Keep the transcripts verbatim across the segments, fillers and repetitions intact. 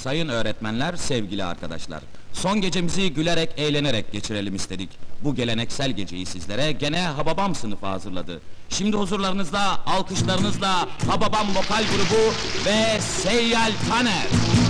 Sayın öğretmenler, sevgili arkadaşlar. Son gecemizi gülerek, eğlenerek geçirelim istedik. Bu geleneksel geceyi sizlere gene Hababam sınıfı hazırladı. Şimdi huzurlarınızda, alkışlarınızla Hababam Vokal Grubu ve Seyyal Taner.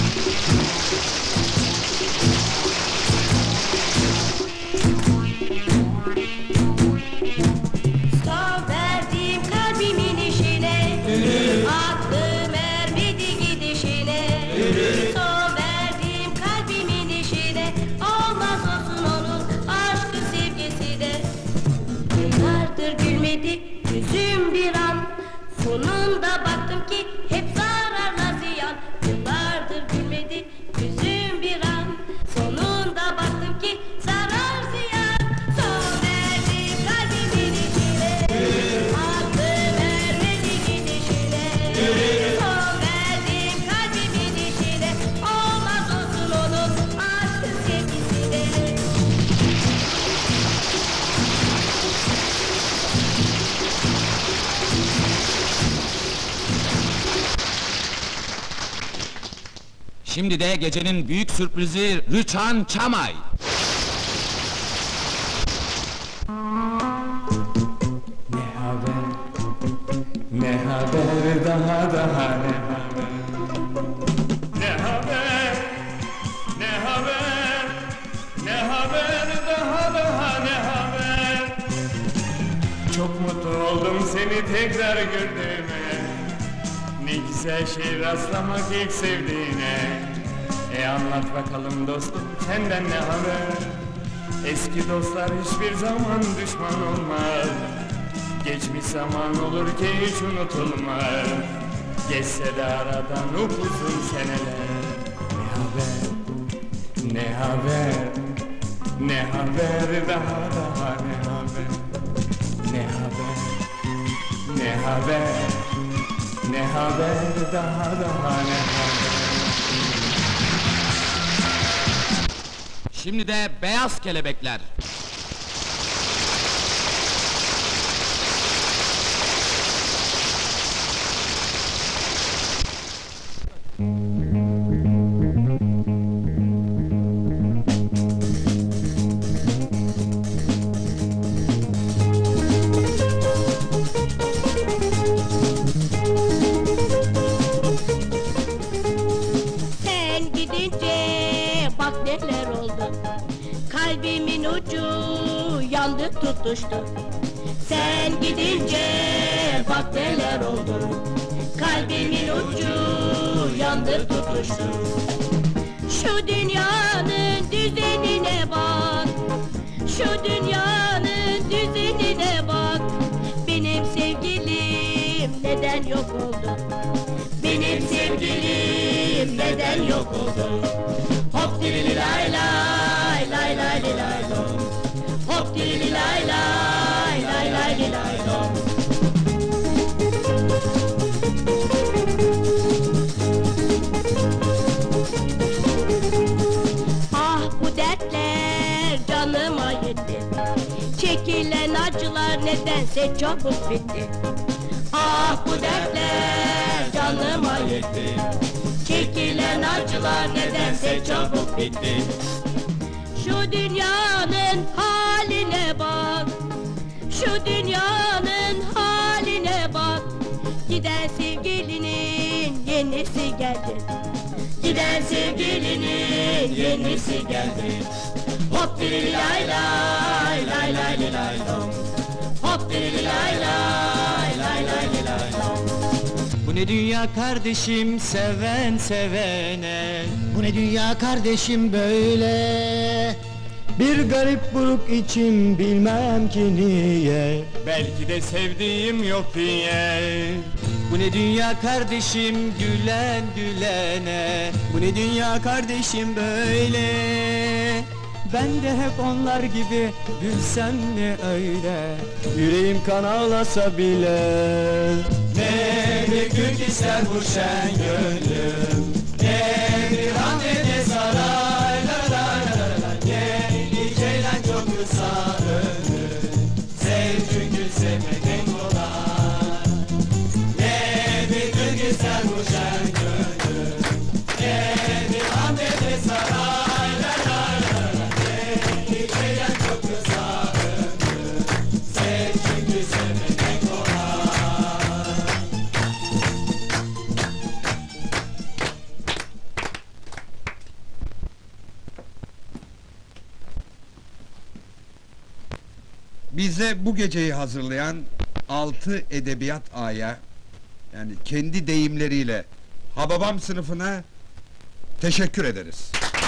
Son verdiğim kalbimin işine, aklım ermedi gidişine. Son verdiğim kalbimin işine, olmaz olsun onun aşkı sevgisi de. Yıllardır gülmedi yüzüm bir an, sonunda baktım ki hep zararla ziyan. Yıllardır gülmedi yüzüm bir an, sonunda baktım ki zarar ziyan. Son verdiğim kalbimin içine, aklım ermedi gidişine. Son verdiğim kalbimin içine, olmaz olsun onun aşkı sevgisi de. Şimdi de gecenin büyük sürprizi Rüçhan Çamay. Ne haber, ne haber, daha daha ne haber? Ne haber, ne haber, ne haber, daha daha ne haber? Çok mutlu oldum seni tekrar gördüğüme. Ne güzel şey rastlamak ilk sevdiğine. E anlat bakalım dostum, senden ne haber? Eski dostlar hiçbir zaman düşman olmaz. Geçmiş zaman olur ki hiç unutulmaz. Geçse de aradan upuzun seneler. Ne haber, ne haber, ne haber, daha daha ne haber? Ne haber, ne haber, ne haber, daha daha ne haber? Şimdi de Beyaz Kelebekler. Sen gidince bak neler oldu. Kalbimin ucu yandı tutuştu. Sen gidince bak neler oldu. Kalbimin ucu yandı tutuştu. Şu dünyanın düzenine bak, şu dünyanın düzenine bak. Benim sevgilim neden yok oldu? Benim sevgilim neden yok oldu? Hop dirili lay lay lay lay li lay lom. Hop dirili lay lay lay lay li lay lom. Ah bu dertler canıma yetti. Çekilen acılar nedense çabuk bitti. Ah bu dertler canıma yetti. Çekilen acılar nedense çabuk bitti. Şu dünyanın haline bak, şu dünyanın haline bak. Giden sevgilinin yenisi geldi. Giden sevgilinin yenisi geldi. Hop dirili lay lay lay lay li lay lom. Hop dirili lay lay lay lay li lay lom. Bu ne dünya kardeşim, seven sevene. Bu ne dünya kardeşim böyle? Bir garip buruk içim, bilmem ki niye. Belki de sevdiğim yok diye. Bu ne dünya kardeşim, gülen gülene. Bu ne dünya kardeşim böyle? Ben de hep onlar gibi gülsem ne öyle. Yüreğim kan ağlasa bile. Ne bir gül ister bu şen gönlüm. Ne bir an ne de saray. La la la la la. Yeni ceylan çok kısa ömür. Sev çünkü sevmek en kolay. Ne bir gül ister bu şen gönlüm. Ne bir Bize bu geceyi hazırlayan altı edebiyat aya, yani kendi deyimleriyle Hababam sınıfına teşekkür ederiz.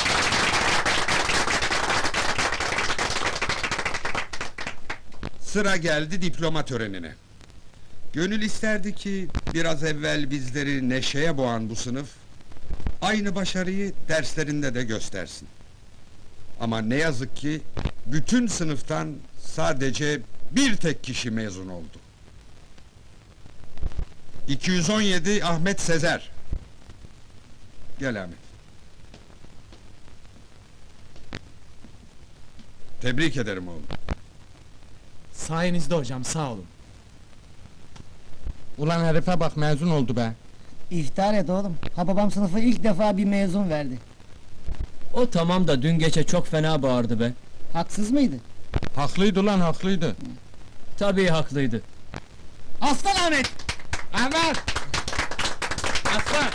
Sıra geldi diploma törenine. Gönül isterdi ki biraz evvel bizleri neşeye boğan bu sınıf aynı başarıyı derslerinde de göstersin. Ama ne yazık ki bütün sınıftan sadece bir tek kişi mezun oldu. iki yüz on yedi Ahmet Sezer. Gel Ahmet. Tebrik ederim oğlum. Sayenizde hocam, sağ olun. Ulan herife bak, mezun oldu be. İftar et oğlum. Hababam sınıfı ilk defa bir mezun verdi. O tamam da dün gece çok fena bağırdı be. Haksız mıydı? Haklıydı lan, haklıydı. Tabii haklıydı. Aslan Ahmet! Ahmet! Aslan!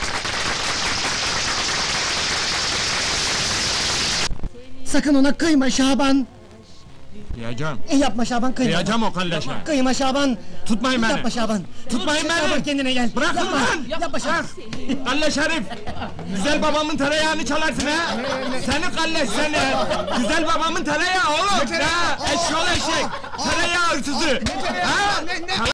Sakın ona kıyma Şaban! Diyeceğim. E, yapma Şaban, kıyma! Diyeceğim o kalleşe. Kıyma Şaban! Tutmayın beni. Yapma Şaban! Tutmayın beni. Şaban, kendine gel! Bırakın yapma. lan! Yapma Şaban! Kalleş herif! Güzel babamın tereyağını çalarsın ha! Seni kalleş seni! Güzel babamın tereyağı oğlum! Ne? Eşşoğlu eşek! Tereyağı hırsızı! Ha?